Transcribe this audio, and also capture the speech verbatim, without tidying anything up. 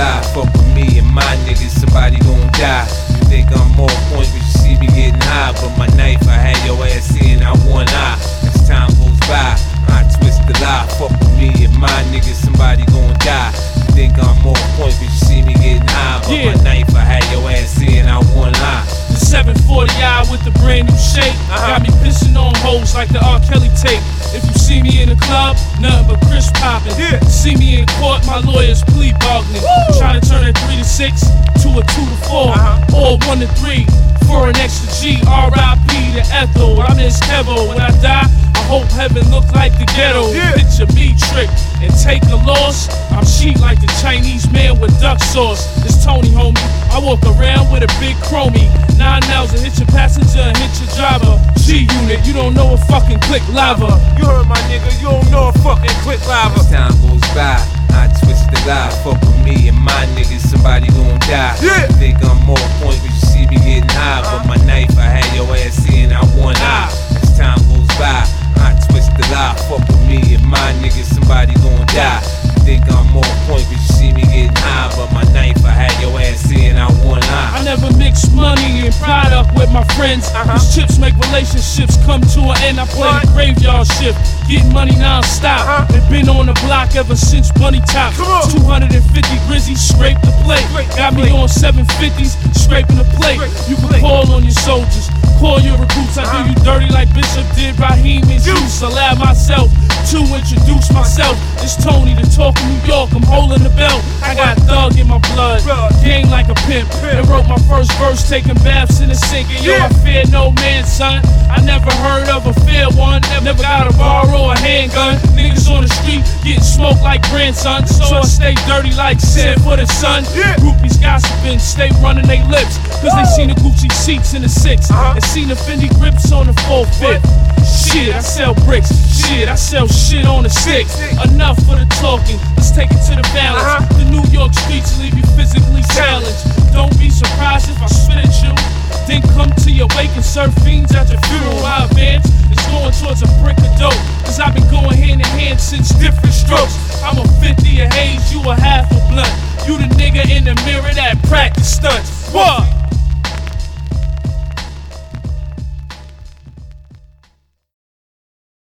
lie. Fuck with me and my niggas, somebody gon' die. You think I'm more point, but you see me getting high. But my knife, I had your ass seeing out one eye. As time goes by, I twist the lie. Fuck with me and my niggas, somebody gon' die. You think I'm more point, but you see me getting high. But Yeah. my knife, I had your ass seeing out one eye. The seven forty I with the brand new shape. Uh-huh. Got me pissing on hoes like the R. Kelly tape. If you see me in the club, nothing but Chris poppin'. Yeah. See me in court, my lawyers plea bargaining. Trying to turn a three to six to a two to four, Uh-huh. or one to three for an extra G. R I P to Ethel. I miss Kevo. When I die, I hope heaven look like the ghetto. Yeah. Picture me trick and take a loss. I'm cheat like the Chinese man with duck sauce. It's Tony, homie. I walk around with a big chromie. Nine nails and hit your passenger and hit your driver. G unit, you don't know a fucking click lava. You heard my nigga, you don't know a fucking click lava. As time goes by, I twist the lie. Fuck with me and my niggas, somebody gon' die. Yeah. You think I'm more point, but you see me getting high. But my knife, I had your ass seeing out one eye. As time goes by, I twist the lie. Fuck with me and my niggas, somebody gon' die. You think I'm more point, but you see me getting high. But my knife, I had your ass seeing out one eye. I never mix money and product with my friends. Uh-huh. Cause chips make relationships come to an end. I play the graveyard shift, getting money non-stop. Uh-huh. They've been on the block ever since Bunny Top. Come on. two hundred fifty Grizzy, scrape the plate. Scrape the Got me plate. on seven fifties, scraping the plate. Scrape the You can plate. call on your soldiers, call your recruits. I Uh-huh. do you dirty like Bishop did Raheem and Juice. Allow myself to introduce myself. It's Tony, the talk of New York. I'm holding the belt. I got thug in my blood, game like a pimp. And wrote my first verse, taking baths in the sink. And yo, I fear no man, son. I never heard of a fair one. Never got a bar or a handgun. Niggas on the street getting smoked like grandsons. So I stay dirty like sand for the sun. Groupies gossiping, stay running they lips. Cause they seen the Gucci seats in the six. And seen the Fendi grips on the full fit. Shit, I sell bricks. Shit, I sell shit on the six. Enough for the talking, let's take it to the balance. The New York streets leave you physically challenged. Don't be surprised if I spit at you. Then come to your wake and serve fiends at your funeral. I advance, it's going towards a brick of dope. Cause I've been going hand in hand since different strokes. I'm a fifty of haze, you a half a blunt. You the nigga in the mirror that practice stunts. What?